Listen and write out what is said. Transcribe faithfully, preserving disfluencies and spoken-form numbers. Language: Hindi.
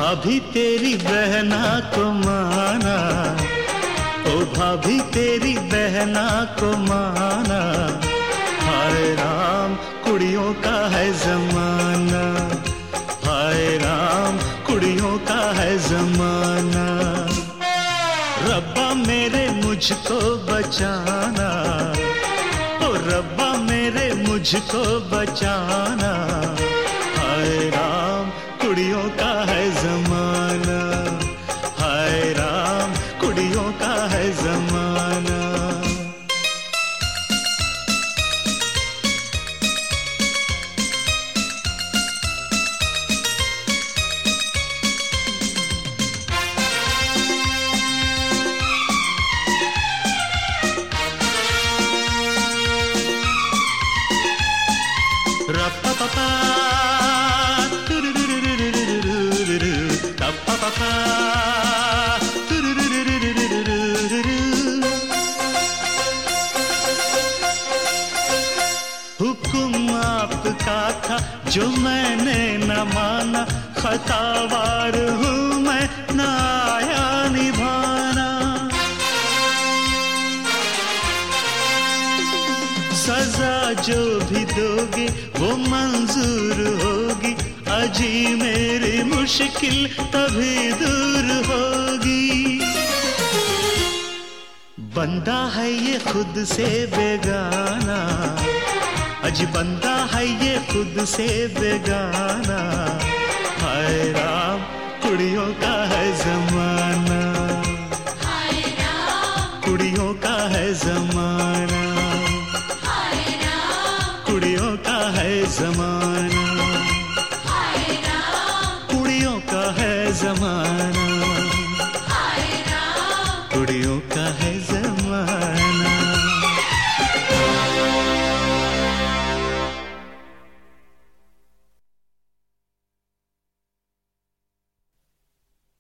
भाभी तेरी बहना को माना, ओ भाभी तेरी बहना को माना। हाय राम कुड़ियों का है जमाना, हाय राम कुड़ियों का है जमाना। रब्बा मेरे मुझको बचाना, ओ रब्बा मेरे मुझको बचाना। हाय राम कुड़ियों का है जमाना, हाय राम कुड़ियों का है जमाना। हुक्म आपका था जो मैंने न माना, खतावार हूँ मैं न आया निभाना। सजा जो भी दोगे वो मंजूर होगी, अजी मेरी मुश्किल तभी दूर होगी। बंदा है ये खुद से बेगाना, अजी बंदा है ये खुद से बेगाना। हाय राम कुड़ियों का है जमाना, हाय राम कुड़ियों का है जमाना, हाय राम कुड़ियों का है जमाना।